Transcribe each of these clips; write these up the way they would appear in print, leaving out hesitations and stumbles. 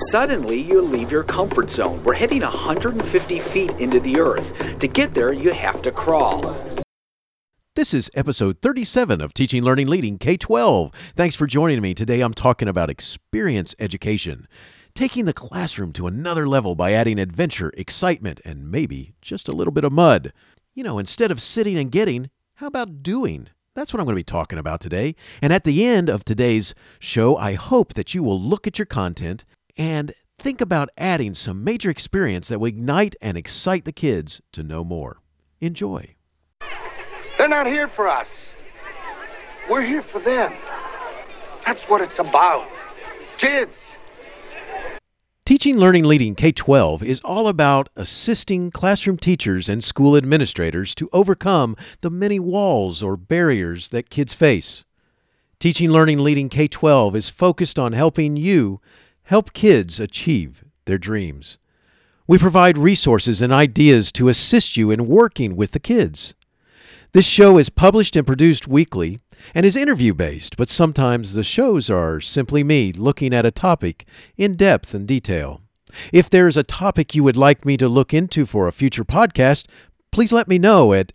Suddenly, you leave your comfort zone. We're heading 150 feet into the earth. To get there, you have to crawl. This is episode 37 of Teaching, Learning, Leading K-12. Thanks for joining me. Today I'm talking about experience education, taking the classroom to another level by adding adventure, excitement, and maybe just a little bit of mud. You know, instead of sitting and getting, how about doing? That's what I'm going to be talking about today. And at the end of today's show, I hope that you will look at your content and think about adding some major experience that will ignite and excite the kids to know more. Enjoy. They're not here for us. We're here for them. That's what it's about. Kids. Teaching, Learning, Leading K-12 is all about assisting classroom teachers and school administrators to overcome the many walls or barriers that kids face. Teaching, Learning, Leading K-12 is focused on helping you help kids achieve their dreams. We provide resources and ideas to assist you in working with the kids. This show is published and produced weekly and is interview-based, but sometimes the shows are simply me looking at a topic in depth and detail. If there is a topic you would like me to look into for a future podcast, please let me know at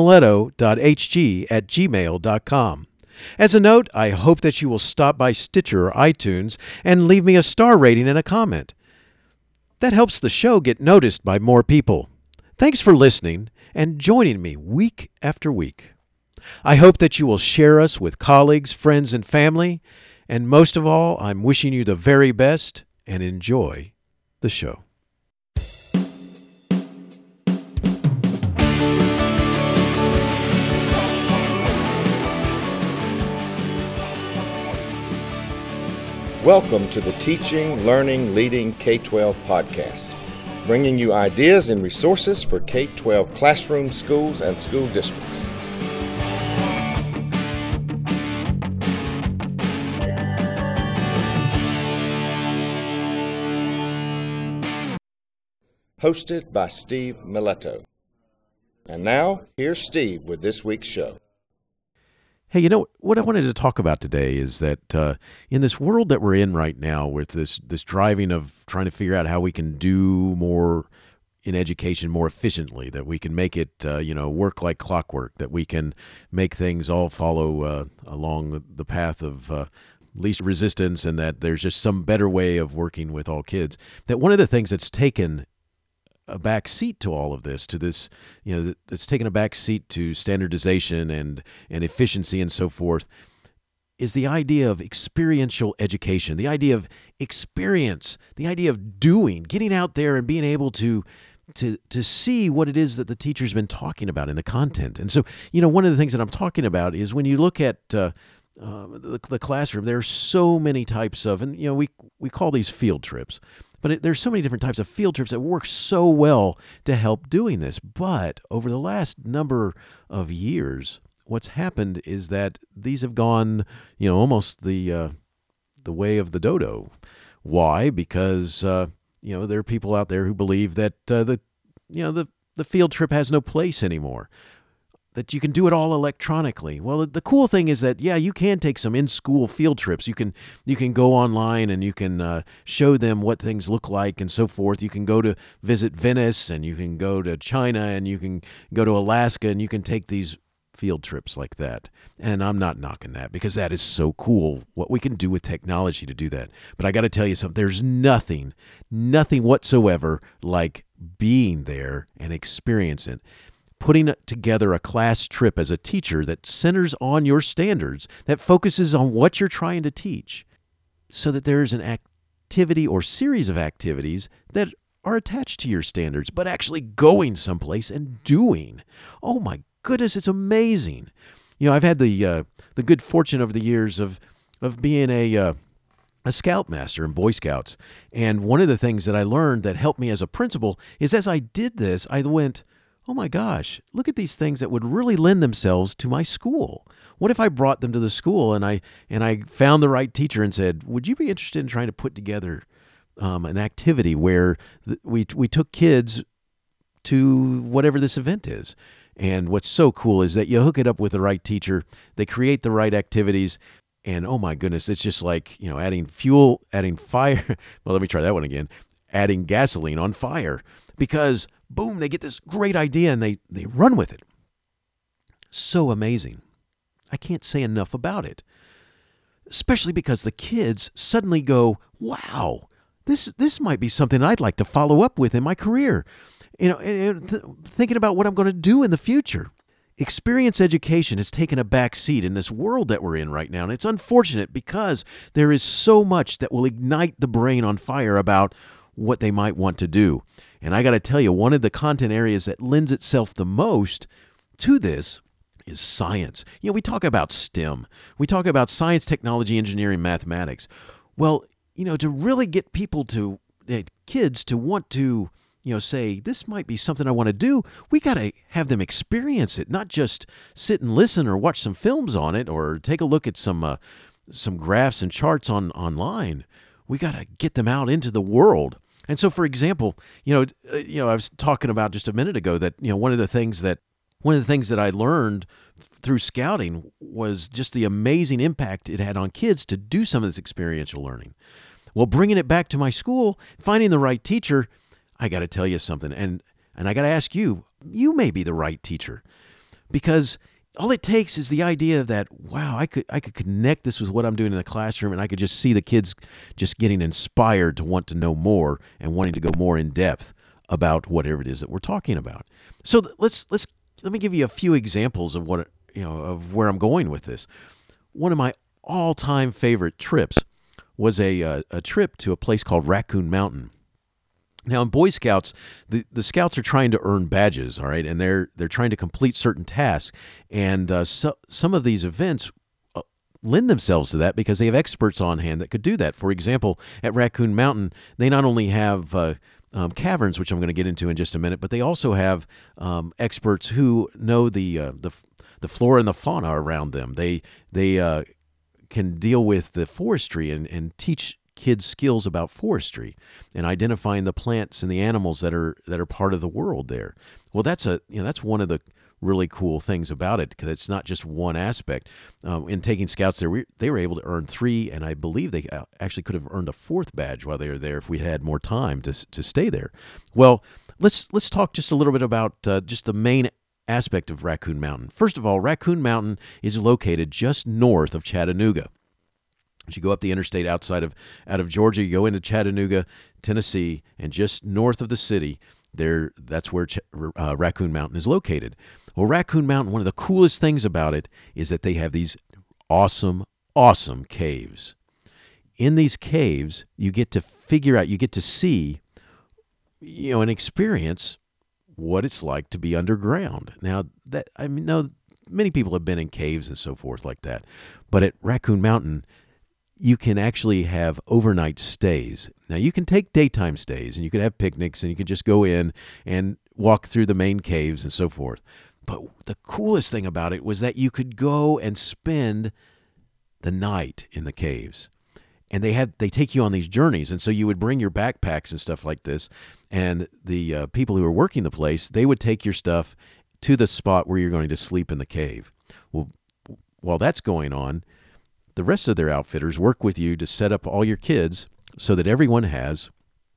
smileto.hg@gmail.com. As a note, I hope that you will stop by Stitcher or iTunes and leave me a star rating and a comment. That helps the show get noticed by more people. Thanks for listening and joining me week after week. I hope that you will share us with colleagues, friends, and family. And most of all, I'm wishing you the very best and enjoy the show. Welcome to the Teaching, Learning, Leading K-12 podcast, bringing you ideas and resources for K-12 classrooms, schools, and school districts. Hosted by Steve Mileto. And now, here's Steve with this week's show. Hey, you know, what I wanted to talk about today is that in this world that we're in right now with this driving of trying to figure out how we can do more in education more efficiently, that we can make it, work like clockwork, that we can make things all follow along the path of least resistance, and that there's just some better way of working with all kids, that one of the things that's taken a back seat to all of this, to this, that's taken a back seat to standardization and efficiency and so forth, is the idea of experiential education, the idea of experience, the idea of doing, getting out there and being able to see what it is that the teacher's been talking about in the content. And so, one of the things that I'm talking about is when you look at the classroom, there are so many types of, and we call these field trips. But there's so many different types of field trips that work so well to help doing this. But over the last number of years, what's happened is that these have gone, almost the way of the dodo. Why? Because there are people out there who believe that the field trip has no place anymore, that you can do it all electronically. Well, the cool thing is that, you can take some in-school field trips. You can go online and you can show them what things look like and so forth. You can go to visit Venice, and you can go to China, and you can go to Alaska, and you can take these field trips like that. And I'm not knocking that, because that is so cool, what we can do with technology to do that. But I got to tell you something, there's nothing whatsoever like being there and experiencing it. Putting together a class trip as a teacher that centers on your standards, that focuses on what you're trying to teach, so that there's an activity or series of activities that are attached to your standards, but actually going someplace and doing. Oh my goodness, it's amazing. I've had the good fortune over the years of being a scoutmaster in Boy Scouts, and one of the things that I learned that helped me as a principal is, as I did this, I went, oh my gosh, look at these things that would really lend themselves to my school. What if I brought them to the school and I found the right teacher and said, would you be interested in trying to put together an activity where we took kids to whatever this event is? And what's so cool is that you hook it up with the right teacher, they create the right activities, And oh my goodness, it's just like, adding fuel, adding fire. Well, let me try that one again. Adding gasoline on fire, because boom, they get this great idea and they run with it. So amazing. I can't say enough about it. Especially because the kids suddenly go, wow, this might be something I'd like to follow up with in my career. Thinking about what I'm going to do in the future. Experience education has taken a back seat in this world that we're in right now, and it's unfortunate because there is so much that will ignite the brain on fire about what they might want to do. And I got to tell you, one of the content areas that lends itself the most to this is science. We talk about STEM. We talk about science, technology, engineering, mathematics. Well, to really get kids to want to say, this might be something I want to do, we got to have them experience it, not just sit and listen or watch some films on it or take a look at some graphs and charts online. We got to get them out into the world. And so, for example, I was talking about just a minute ago that, one of the things that I learned through scouting was just the amazing impact it had on kids to do some of this experiential learning. Well, bringing it back to my school, finding the right teacher, I got to tell you something, and I got to ask you may be the right teacher, because all it takes is the idea that, wow, I could connect this with what I'm doing in the classroom, and I could just see the kids just getting inspired to want to know more and wanting to go more in depth about whatever it is that we're talking about. So let me give you a few examples of of where I'm going with this. One of my all-time favorite trips was a trip to a place called Raccoon Mountain. Now, in Boy Scouts, the Scouts are trying to earn badges, all right, and they're trying to complete certain tasks, and some of these events lend themselves to that because they have experts on hand that could do that. For example, at Raccoon Mountain, they not only have caverns, which I'm going to get into in just a minute, but they also have experts who know the flora and the fauna around them. They can deal with the forestry and teach kids skills about forestry and identifying the plants and the animals that are part of the world there. Well, that's one of the really cool things about it, because it's not just one aspect. In taking scouts there, they were able to earn 3, and I believe they actually could have earned a 4th badge while they were there if we had more time to stay there. Well, let's talk just a little bit about just the main aspect of Raccoon Mountain. First of all, Raccoon Mountain is located just north of Chattanooga. As you go up the interstate out of Georgia, you go into Chattanooga, Tennessee, and just north of the city, that's where Raccoon Mountain is located. Well, Raccoon Mountain, one of the coolest things about it is that they have these awesome, awesome caves. In these caves, you get to see, and experience what it's like to be underground. Now, many people have been in caves and so forth like that, but at Raccoon Mountain, you can actually have overnight stays. Now, you can take daytime stays, and you can have picnics, and you can just go in and walk through the main caves and so forth. But the coolest thing about it was that you could go and spend the night in the caves. And they take you on these journeys, and so you would bring your backpacks and stuff like this, and the people who were working the place, they would take your stuff to the spot where you're going to sleep in the cave. Well, while that's going on, the rest of their outfitters work with you to set up all your kids so that everyone has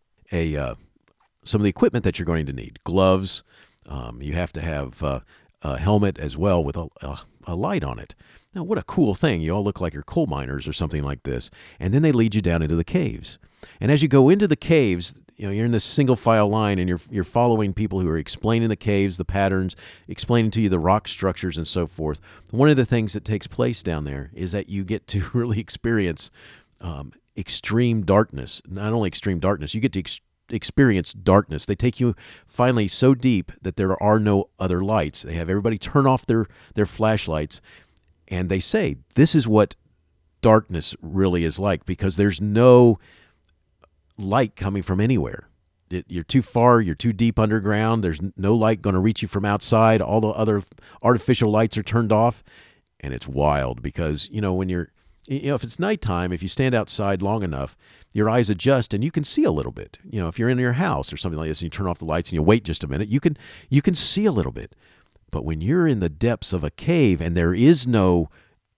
some of the equipment that you're going to need. Gloves, you have to have a helmet as well with a light on it. Now, what a cool thing. You all look like you're coal miners or something like this. And then they lead you down into the caves. And as you go into the caves, you're in this single file line, and you're following people who are explaining the caves, the patterns, explaining to you the rock structures and so forth. One of the things that takes place down there is that you get to really experience extreme darkness. Not only extreme darkness, you get to experience darkness. They take you finally so deep that there are no other lights. They have everybody turn off their flashlights, and they say, this is what darkness really is like, because there's no light coming from anywhere. You're too far, you're too deep underground, there's no light going to reach you from outside, all the other artificial lights are turned off, and it's wild because, when if it's nighttime, if you stand outside long enough, your eyes adjust and you can see a little bit. If you're in your house or something like this and you turn off the lights and you wait just a minute, you can see a little bit. But when you're in the depths of a cave and there is no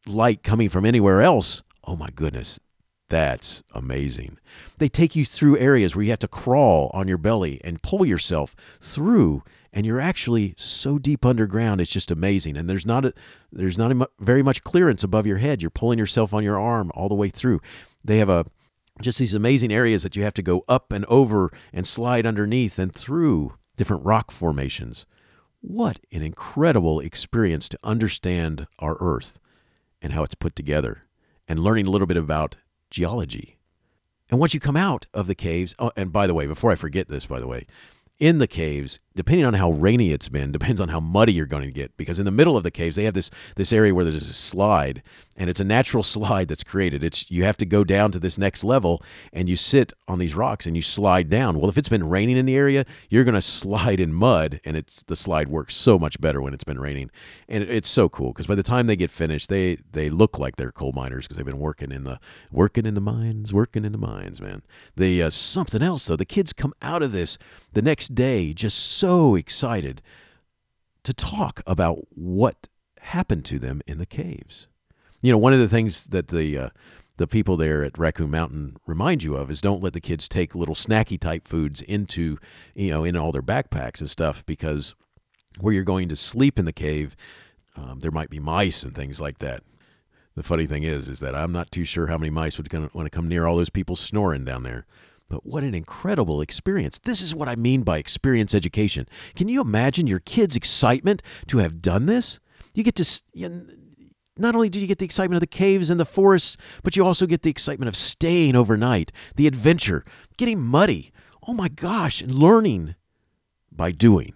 light coming from anywhere else, oh my goodness, that's amazing. They take you through areas where you have to crawl on your belly and pull yourself through, and you're actually so deep underground, it's just amazing. And there's not very much clearance above your head. You're pulling yourself on your arm all the way through. They have just these amazing areas that you have to go up and over and slide underneath and through different rock formations. What an incredible experience to understand our Earth and how it's put together, and learning a little bit about geology. And once you come out of the caves, and by the way, before I forget this, in the caves, depending on how rainy it's been, depends on how muddy you're going to get. Because in the middle of the caves, they have this area where there's a slide, and it's a natural slide that's created. You have to go down to this next level, and you sit on these rocks and you slide down. Well, if it's been raining in the area, you're going to slide in mud, and the slide works so much better when it's been raining. And it's so cool because by the time they get finished, they look like they're coal miners because they've been working in the mines, man. Something else though, the kids come out of this the next day just so excited to talk about what happened to them in the caves. One of the things that the people there at Raccoon Mountain remind you of is don't let the kids take little snacky type foods into, in all their backpacks and stuff, because where you're going to sleep in the cave, there might be mice and things like that. The funny thing is that I'm not too sure how many mice would want to come near all those people snoring down there. But what an incredible experience. This is what I mean by experience education. Can you imagine your kids' excitement to have done this? You get to, not only do you get the excitement of the caves and the forests, but you also get the excitement of staying overnight, the adventure, getting muddy. Oh my gosh, and learning by doing.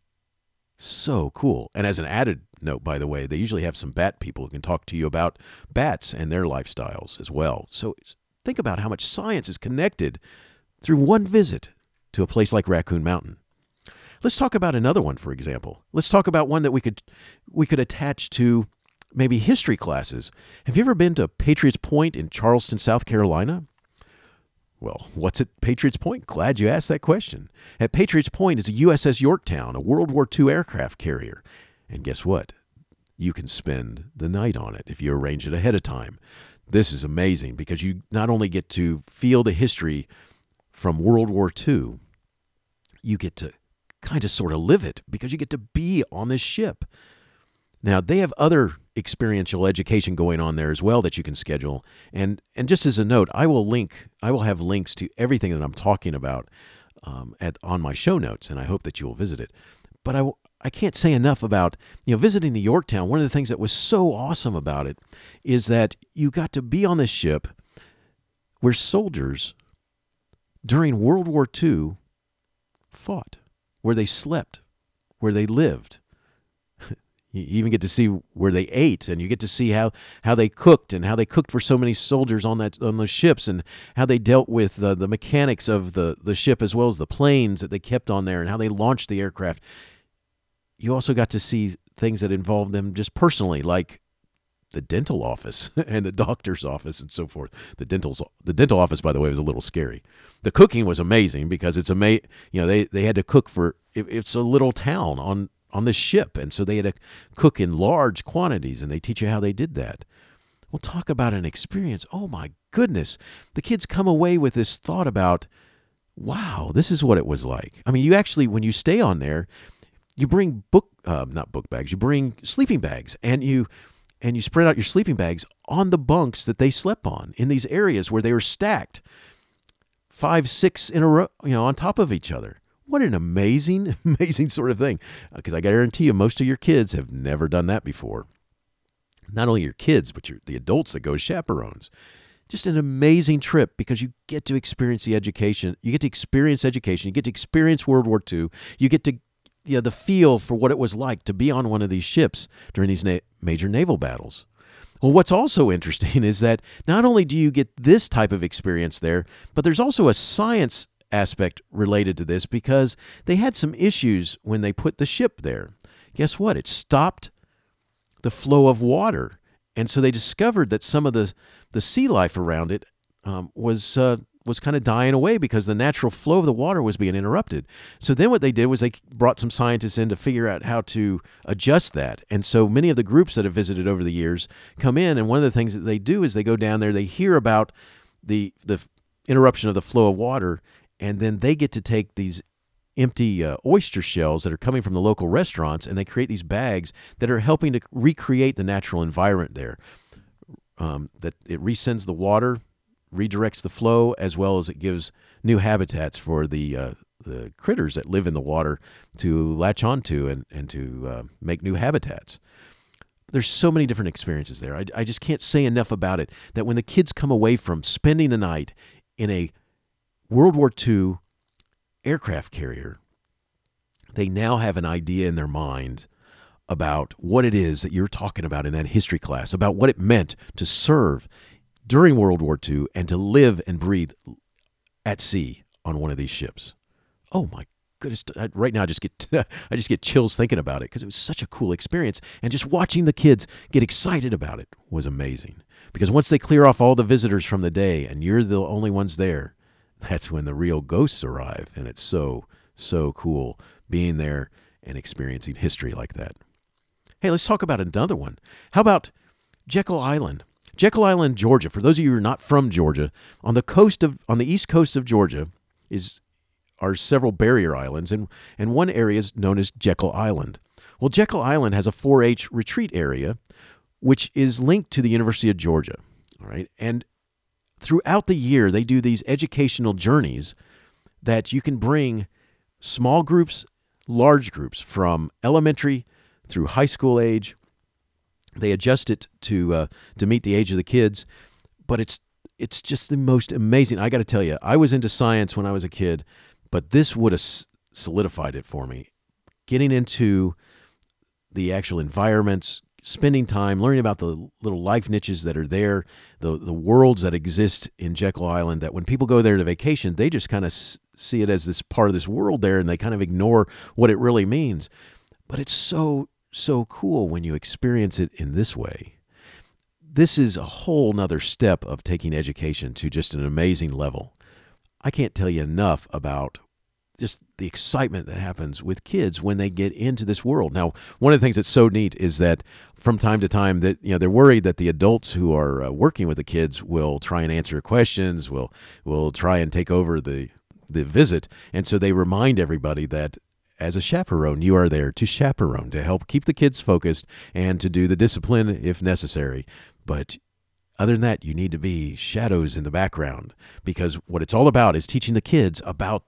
So cool. And as an added note, by the way, they usually have some bat people who can talk to you about bats and their lifestyles as well. So think about how much science is connected through one visit to a place like Raccoon Mountain. Let's talk about another one, for example. Let's talk about one that we could attach to maybe history classes. Have you ever been to Patriots Point in Charleston, South Carolina? Well, what's at Patriots Point? Glad you asked that question. At Patriots Point is a USS Yorktown, a World War II aircraft carrier. And guess what? You can spend the night on it if you arrange it ahead of time. This is amazing because you not only get to feel the history from World War II, you get to kind of sort of live it because you get to be on this ship. Now, they have other experiential education going on there as well that you can schedule. And just as a note, I will have links to everything that I'm talking about on my show notes, and I hope that you will visit it. But I can't say enough about, visiting the Yorktown. One of the things that was so awesome about it is that you got to be on this ship where soldiers during World War II fought, where they slept, where they lived. You even get to see where they ate, and you get to see how they cooked and how they cooked for so many soldiers on those ships, and how they dealt with the mechanics of the ship as well as the planes that they kept on there and how they launched the aircraft. You also got to see things that involved them just personally, like the dental office and the doctor's office and so forth. The dental office, by the way, was a little scary. The cooking was amazing because they had to cook for, it's a little town on this ship, and so they had to cook in large quantities, and they teach you how they did that. We'll talk about an experience. Oh my goodness. The kids come away with this thought about, wow, this is what it was like. I mean, you actually, when you stay on there, you bring not book bags, you bring sleeping bags, and you spread out your sleeping bags on the bunks that they slept on in these areas where they were stacked 5, 6 in a row, on top of each other. What an amazing, amazing sort of thing. Because I guarantee you, most of your kids have never done that before. Not only your kids, but the adults that go as chaperones. Just an amazing trip because you get to experience the education. You get to experience education. You get to experience World War II. You get to the feel for what it was like to be on one of these ships during these major naval battles. Well, what's also interesting is that not only do you get this type of experience there, but there's also a science aspect related to this because they had some issues when they put the ship there. Guess what? It stopped the flow of water. And so they discovered that some of the sea life around it was was kind of dying away because the natural flow of the water was being interrupted. So then what they did was they brought some scientists in to figure out how to adjust that. And so many of the groups that have visited over the years come in, and one of the things that they do is they go down there, they hear about the interruption of the flow of water, and then they get to take these empty oyster shells that are coming from the local restaurants, and they create these bags that are helping to recreate the natural environment there. That it resends the water, redirects the flow, as well as it gives new habitats for the critters that live in the water to latch onto and to make new habitats. There's so many different experiences there. I just can't say enough about it, that when the kids come away from spending the night in a World War II aircraft carrier, they now have an idea in their mind about what it is that you're talking about in that history class, about what it meant to serve during World War II and to live and breathe at sea on one of these ships. Oh my goodness! Right now, I just get chills thinking about it, because it was such a cool experience, and just watching the kids get excited about it was amazing. Because once they clear off all the visitors from the day, and you're the only ones there, that's when the real ghosts arrive, and it's so cool being there and experiencing history like that. Hey, let's talk about another one. How about Jekyll Island? Jekyll Island, Georgia. For those of you who are not from Georgia, on the east coast of Georgia are several barrier islands, and one area is known as Jekyll Island. Well, Jekyll Island has a 4-H retreat area, which is linked to the University of Georgia. All right, and throughout the year, they do these educational journeys that you can bring small groups, large groups, from elementary through high school age. They adjust it to meet the age of the kids, but it's just the most amazing. I got to tell you, I was into science when I was a kid, but this would have solidified it for me. Getting into the actual environments, spending time learning about the little life niches that are there, the worlds that exist in Jekyll Island, that when people go there to vacation, they just kind of see it as this part of this world there, and they kind of ignore what it really means. But it's so cool when you experience it in this way. This is a whole nother step of taking education to just an amazing level. I can't tell you enough about just the excitement that happens with kids when they get into this world. Now, one of the things that's so neat is that from time to time that they're worried that the adults who are working with the kids will try and answer questions, will try and take over the visit, and so they remind everybody that as a chaperone, you are there to chaperone, to help keep the kids focused and to do the discipline if necessary. But other than that, you need to be shadows in the background, because what it's all about is teaching the kids about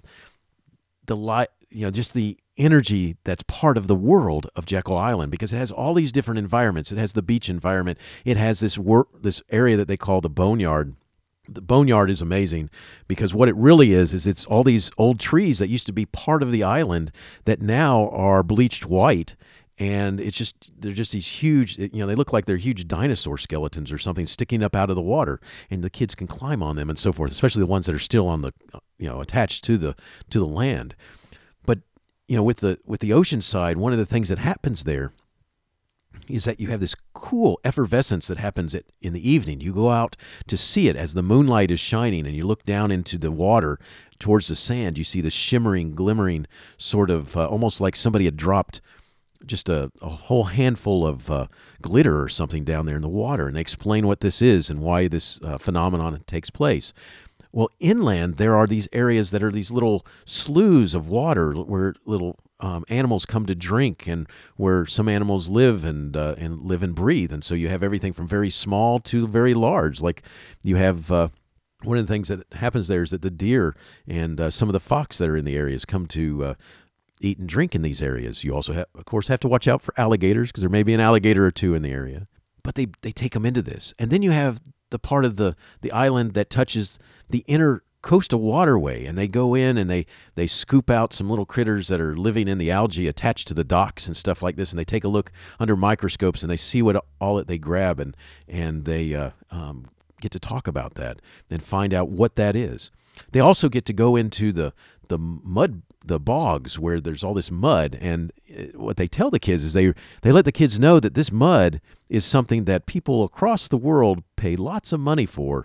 just the energy that's part of the world of Jekyll Island, because it has all these different environments. It has the beach environment. It has this area that they call the boneyard. The boneyard is amazing because what it really is it's all these old trees that used to be part of the island that now are bleached white. And they're just these huge, they look like they're huge dinosaur skeletons or something sticking up out of the water, and the kids can climb on them and so forth, especially the ones that are still on the, attached to the land. But, with the ocean side, one of the things that happens there is that you have this cool effervescence that happens in the evening. You go out to see it as the moonlight is shining, and you look down into the water towards the sand. You see the shimmering, glimmering sort of almost like somebody had dropped just a whole handful of glitter or something down there in the water, and they explain what this is and why this phenomenon takes place. Well, inland, there are these areas that are these little sloughs of water where little animals come to drink, and where some animals live and live and breathe. And so you have everything from very small to very large. Like you have one of the things that happens there is that the deer and some of the fox that are in the areas come to eat and drink in these areas. You also, of course, have to watch out for alligators, because there may be an alligator or two in the area. But they take them into this. And then you have the part of the island that touches the inner coastal waterway, and they go in and they scoop out some little critters that are living in the algae attached to the docks and stuff like this, and they take a look under microscopes, and they see all that they grab, and they get to talk about that and find out what that is. They also get to go into the mud, the bogs, where there's all this mud, and what they tell the kids is they let the kids know that this mud is something that people across the world pay lots of money for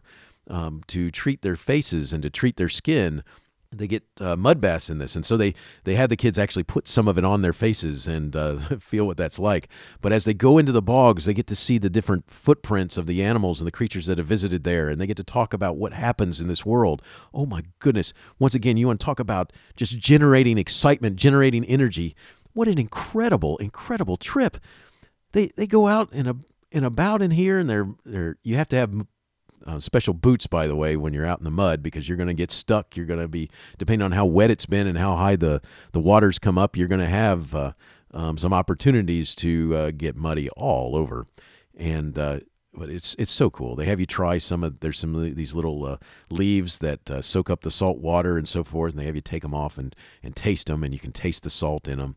to treat their faces and to treat their skin. They get mud baths in this, and so they had the kids actually put some of it on their faces and feel what that's like. But as they go into the bogs, they get to see the different footprints of the animals and the creatures that have visited there, and they get to talk about what happens in this world. Oh my goodness. Once again, you want to talk about just generating excitement, generating energy. What an incredible, incredible trip. They go out in about in here, and they're you have to have special boots, by the way, when you're out in the mud, because you're going to get stuck. You're going to be, depending on how wet it's been and how high the waters come up, you're going to have some opportunities to get muddy all over. And but it's so cool. They have you try there's some of these little leaves that soak up the salt water and so forth, and they have you take them off and taste them, and you can taste the salt in them.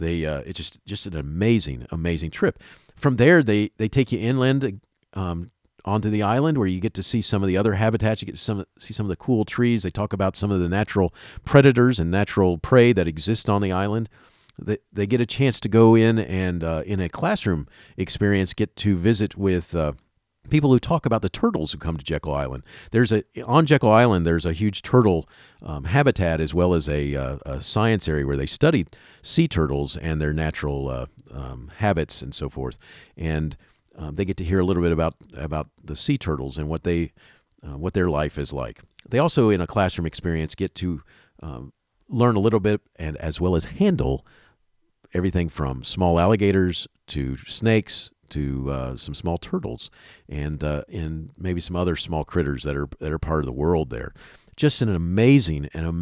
It's just an amazing, amazing trip. From there, they take you inland, onto the island, where you get to see some of the other habitats. You get to see some of the cool trees. They talk about some of the natural predators and natural prey that exist on the island. They get a chance to go in and in a classroom experience, get to visit with people who talk about the turtles who come to Jekyll Island. On Jekyll Island, there's a huge turtle habitat, as well as a science area where they study sea turtles and their natural habits and so forth. And they get to hear a little bit about the sea turtles and what their life is like. They also, in a classroom experience, get to learn a little bit, and as well as handle everything from small alligators to snakes to some small turtles, and maybe some other small critters that are part of the world there. Just an amazing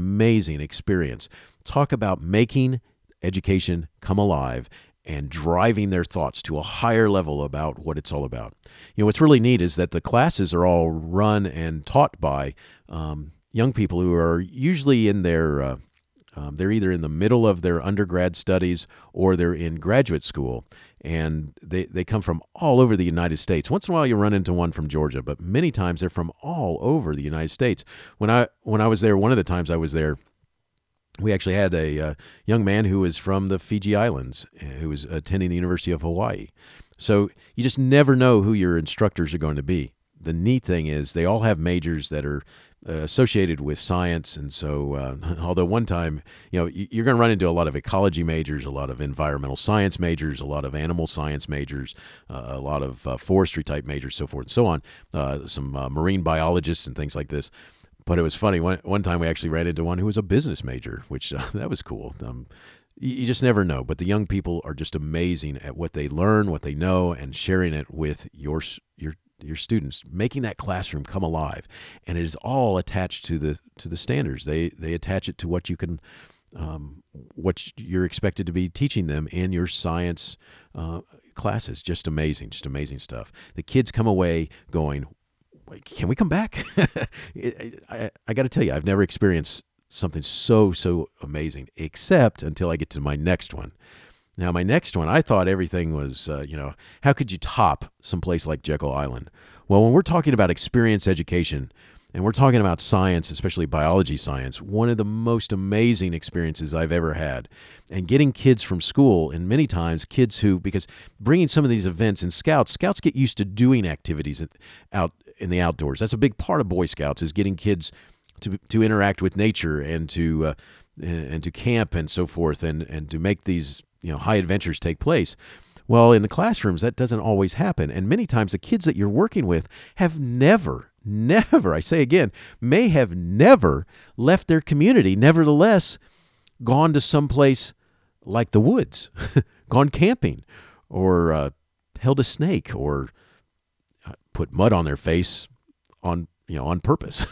experience. Talk about making education come alive and driving their thoughts to a higher level about what it's all about. What's really neat is that the classes are all run and taught by young people who are usually in their, they're either in the middle of their undergrad studies or they're in graduate school. And they come from all over the United States. Once in a while you run into one from Georgia, but many times they're from all over the United States. When I was there, one of the times I was there, we actually had a young man who was from the Fiji Islands, who was attending the University of Hawaii. So you just never know who your instructors are going to be. The neat thing is they all have majors that are associated with science. And so although one time, you're going to run into a lot of ecology majors, a lot of environmental science majors, a lot of animal science majors, a lot of forestry type majors, so forth and so on, some marine biologists and things like this. But it was funny. One time we actually ran into one who was a business major, which that was cool. You just never know. But the young people are just amazing at what they learn, what they know, and sharing it with your students, making that classroom come alive. And it is all attached to the standards. They attach it to what you can, what you're expected to be teaching them in your science classes. Just amazing stuff. The kids come away going, can we come back? I got to tell you, I've never experienced something so amazing, except until I get to my next one. Now, my next one, I thought everything was, how could you top someplace like Jekyll Island? Well, when we're talking about experience education, and we're talking about science, especially biology science, one of the most amazing experiences I've ever had. And getting kids from school, and many times kids because bringing some of these events in Scouts get used to doing activities out in the outdoors. That's a big part of Boy Scouts, is getting kids to interact with nature and to camp and so forth, and to make these high adventures take place. Well, in the classrooms, that doesn't always happen. And many times the kids that you're working with have never, I say again, may have never left their community, nevertheless gone to someplace like the woods, gone camping, or held a snake, or put mud on their face on purpose.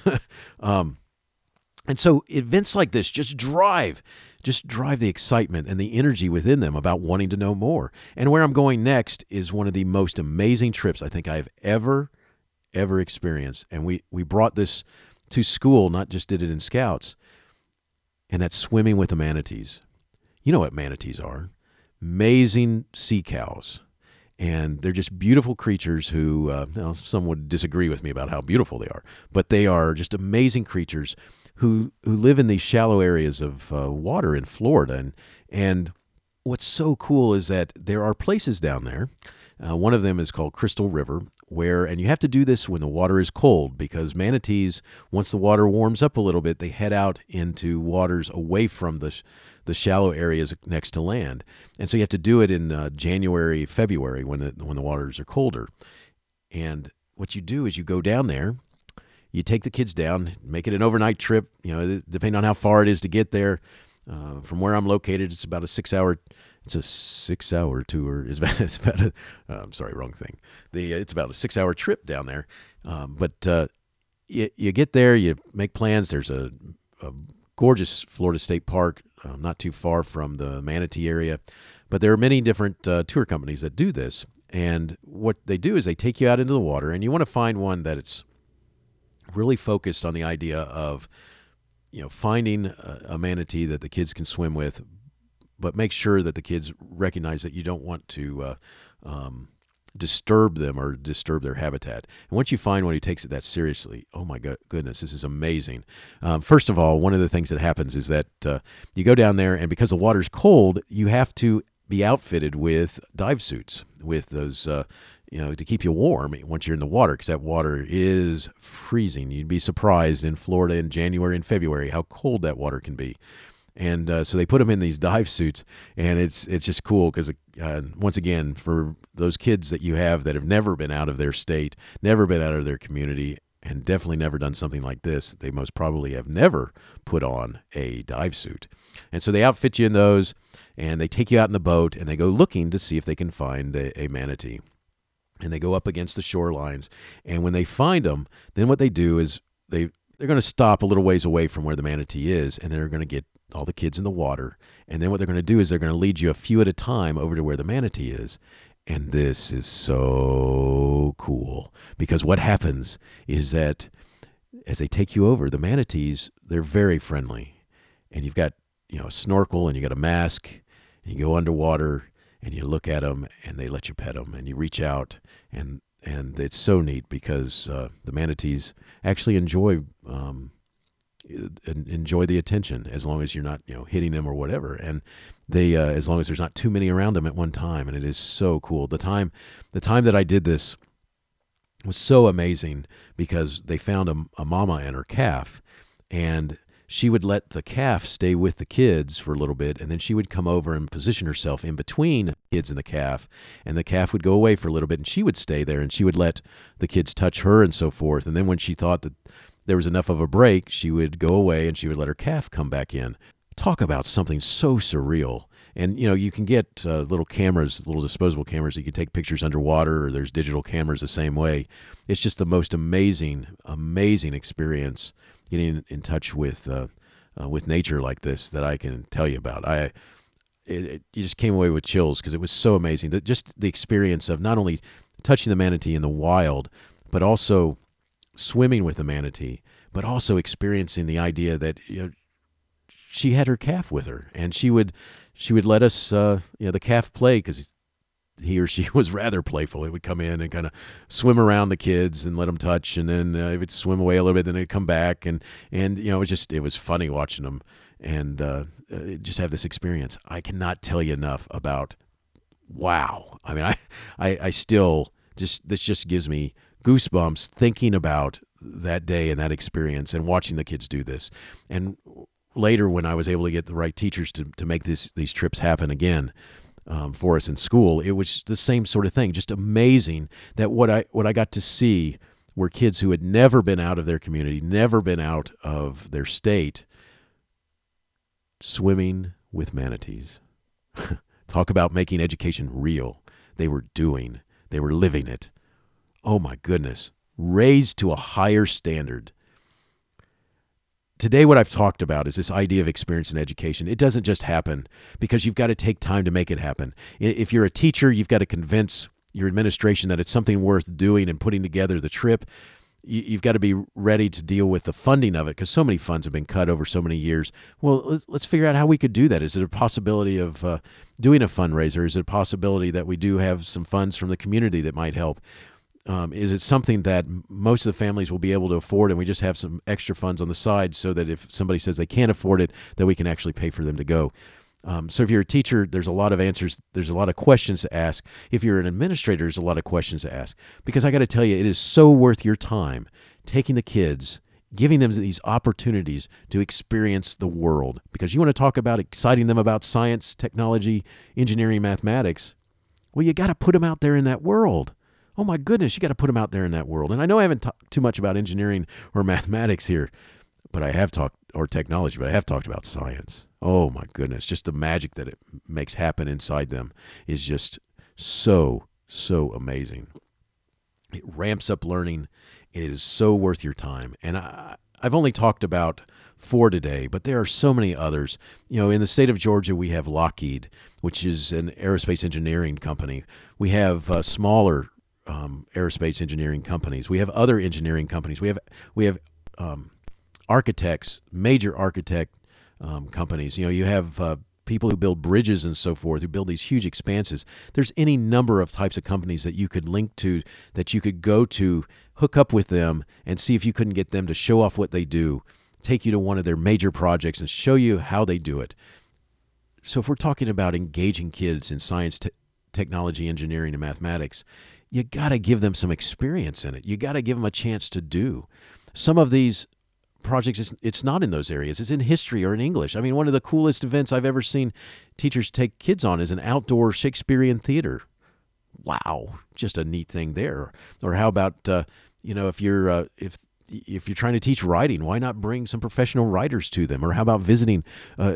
And so events like this just drive the excitement and the energy within them about wanting to know more. And where I'm going next is one of the most amazing trips I think I've ever experienced. And we brought this to school, not just did it in Scouts, and that's swimming with the manatees. You know what manatees are. Amazing sea cows. And they're just beautiful creatures who, some would disagree with me about how beautiful they are, but they are just amazing creatures who live in these shallow areas of water in Florida. And what's so cool is that there are places down there One of them is called Crystal River, and you have to do this when the water is cold, because manatees, once the water warms up a little bit, they head out into waters away from the shallow areas next to land. And so you have to do it in January, February, when the waters are colder. And what you do is you go down there, you take the kids down, make it an overnight trip, depending on how far it is to get there. From where I'm located, it's about a 6-hour. It's a 6-hour tour. It's about a. I'm sorry, wrong thing. It's about a 6-hour trip down there. But you get there, you make plans. There's a gorgeous Florida State Park, not too far from the Manatee area. But there are many different tour companies that do this. And what they do is they take you out into the water, and you want to find one that it's really focused on the idea of, finding a manatee that the kids can swim with, but make sure that the kids recognize that you don't want to disturb them or disturb their habitat. And once you find one who takes it that seriously, oh my goodness, this is amazing. First of all, one of the things that happens is that you go down there, and because the water's cold, you have to be outfitted with dive suits, with those, to keep you warm once you're in the water, because that water is freezing. You'd be surprised in Florida in January and February how cold that water can be. And so they put them in these dive suits, and it's just cool because, once again, for those kids that you have that have never been out of their state, never been out of their community, and definitely never done something like this, they most probably have never put on a dive suit. And so they outfit you in those, and they take you out in the boat, and they go looking to see if they can find a manatee. And they go up against the shorelines, and when they find them, then what they do is they're going to stop a little ways away from where the manatee is, and they're going to get all the kids in the water. And then what they're going to do is they're going to lead you a few at a time over to where the manatee is. And this is so cool, because what happens is that as they take you over, the manatees, they're very friendly. And you've got, a snorkel, and you got a mask, and you go underwater, and you look at them, and they let you pet them, and you reach out, and it's so neat because the manatees actually enjoy the attention, as long as you're not hitting them or whatever, and they as long as there's not too many around them at one time. And it is so cool. The time that I did this was so amazing, because they found a mama and her calf, and she would let the calf stay with the kids for a little bit, and then she would come over and position herself in between the kids and the calf would go away for a little bit, and she would stay there, and she would let the kids touch her and so forth. And then when she thought that there was enough of a break, she would go away, and she would let her calf come back in. Talk about something so surreal. And, you can get little cameras, little disposable cameras. You can take pictures underwater, or there's digital cameras the same way. It's just the most amazing, amazing experience getting in touch with nature like this that I can tell you about. You just came away with chills, because it was so amazing. Just the experience of not only touching the manatee in the wild, but also swimming with the manatee, but also experiencing the idea that she had her calf with her, and she would let us the calf play, because he or she was rather playful. It would come in and kind of swim around the kids and let them touch, and then it would swim away a little bit, then it'd come back, and it was funny watching them, and just have this experience. I cannot tell you enough about. Wow, I mean, I still this just gives me goosebumps thinking about that day and that experience, and watching the kids do this. And later, when I was able to get the right teachers to make these trips happen again for us in school, it was the same sort of thing. Just amazing that what I got to see were kids who had never been out of their community, never been out of their state, swimming with manatees. Talk about making education real. They were living it. Oh my goodness. Raised to a higher standard. Today, what I've talked about is this idea of experience in education. It doesn't just happen, because you've got to take time to make it happen. If you're a teacher, you've got to convince your administration that it's something worth doing and putting together the trip. You've got to be ready to deal with the funding of it, because so many funds have been cut over so many years. Well, let's figure out how we could do that. Is it a possibility of doing a fundraiser? Is it a possibility that we do have some funds from the community that might help? Is it something that most of the families will be able to afford, and we just have some extra funds on the side so that if somebody says they can't afford it, that we can actually pay for them to go? So if you're a teacher, there's a lot of answers. There's a lot of questions to ask. If you're an administrator, there's a lot of questions to ask. Because I got to tell you, it is so worth your time taking the kids, giving them these opportunities to experience the world. Because you want to talk about exciting them about science, technology, engineering, mathematics. Well, you got to put them out there in that world. Oh my goodness, you got to put them out there in that world. And I know I haven't talked too much about engineering or mathematics here, but I have talked, or technology, but I have talked about science. Oh my goodness, just the magic that it makes happen inside them is just so amazing. It ramps up learning. It is so worth your time. And I've only talked about 4 today, but there are so many others. You know, in the state of Georgia, we have Lockheed, which is an aerospace engineering company. We have smaller aerospace engineering companies. We have other engineering companies. We have architects, major architect companies. You know, you have people who build bridges and so forth, who build these huge expanses. There's any number of types of companies that you could link to, that you could go to, hook up with them, and see if you couldn't get them to show off what they do, take you to one of their major projects and show you how they do it. So if we're talking about engaging kids in science, technology, engineering, and mathematics, you got to give them some experience in it. You got to give them a chance to do. Some of these projects, it's not in those areas. It's in history or in English. I mean, one of the coolest events I've ever seen teachers take kids on is an outdoor Shakespearean theater. Wow, just a neat thing there. Or how about if you're trying to teach writing, why not bring some professional writers to them? Or how about visiting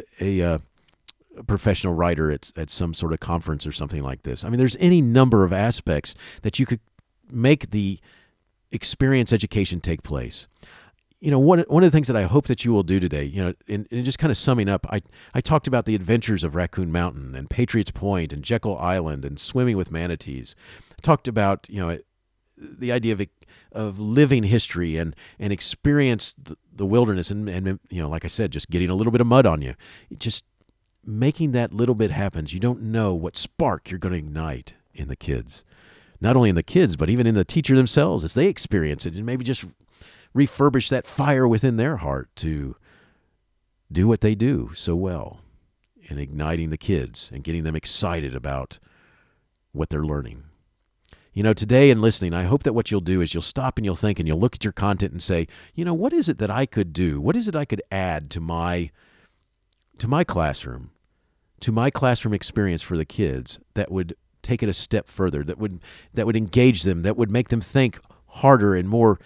a professional writer at some sort of conference or something like this? I mean, there's any number of aspects that you could make the experience education take place. You know, one of the things that I hope that you will do today, you know, in just kind of summing up, I talked about the adventures of Raccoon Mountain and Patriots Point and Jekyll Island and swimming with manatees. I talked about, you know, the idea of living history and experience the wilderness and, you know, like I said, just getting a little bit of mud on you. Just making that little bit happens. You don't know what spark you're going to ignite in the kids. Not only in the kids, but even in the teacher themselves as they experience it, and maybe just refurbish that fire within their heart to do what they do so well in igniting the kids and getting them excited about what they're learning. You know, today in listening, I hope that what you'll do is you'll stop and you'll think and you'll look at your content and say, you know, what is it that I could do? What is it I could add to my classroom, to my classroom experience for the kids that would take it a step further, that would engage them, that would make them think harder and more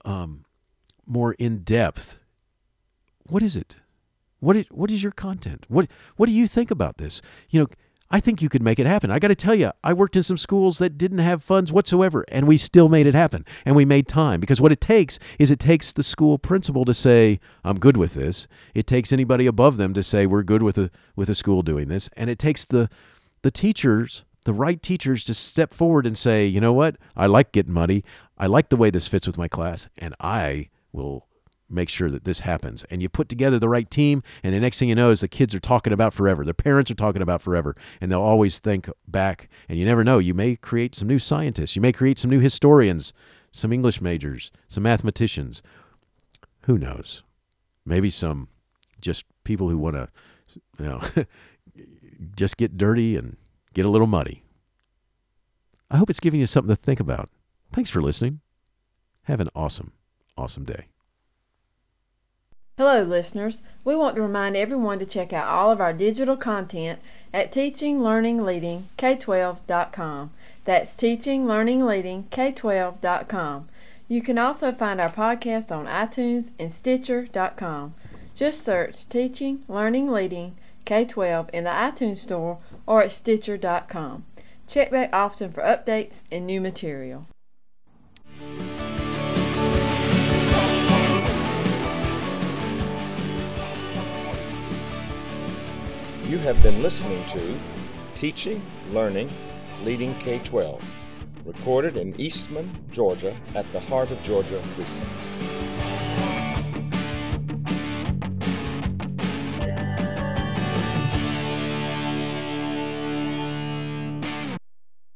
in depth? What is it? What is your content? What do you think about this? You know, I think you could make it happen. I got to tell you, I worked in some schools that didn't have funds whatsoever, and we still made it happen. And we made time, because what it takes the school principal to say, I'm good with this. It takes anybody above them to say, we're good with a school doing this. And it takes the teachers, the right teachers, to step forward and say, you know what? I like getting muddy. I like the way this fits with my class, and I will make sure that this happens. And you put together the right team, and the next thing you know is the kids are talking about forever. Their parents are talking about forever, and they'll always think back. And you never know. You may create some new scientists. You may create some new historians, some English majors, some mathematicians. Who knows? Maybe some just people who want to, you know, just get dirty and get a little muddy. I hope it's giving you something to think about. Thanks for listening. Have an awesome day. Hello, listeners. We want to remind everyone to check out all of our digital content at teachinglearningleadingk12.com. That's teachinglearningleadingk12.com. You can also find our podcast on iTunes and Stitcher.com. Just search Teaching Learning Leading K-12 in the iTunes Store or at Stitcher.com. Check back often for updates and new material. You have been listening to Teaching, Learning, Leading K-12, recorded in Eastman, Georgia at the Heart of Georgia Precinct.